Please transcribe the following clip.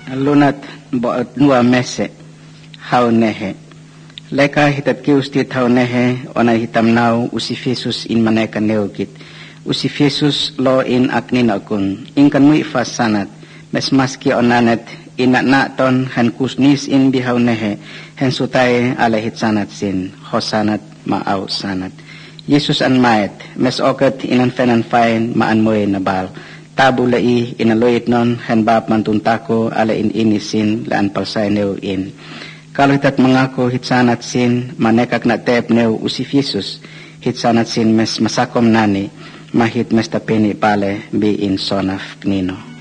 lunat boat nua mese hau nehe. Leka hitat kiustit hau nehe ona hitam nau usi Jesus in maneka neukit. Usi Jesus lo in aknin akun. Inkan mui fasanat. Mes maski onanet inak nakton han kusnis in bihau nehe. Hen sutai ala hitsanat sin. Hosanat ma'au sanat. Yesus an maet. Mes okat inan fenan fain ma'an moe nabal. Tabu lai inaloit non hen bab mantuntako ala in inisin laan palsay neu in. Kalau hitat mengaku hitsanat sin manekak na tep neu usif Yesus. Hitsanat sin mes masakom nani mahit mes tapeni pale bi in sonaf nino.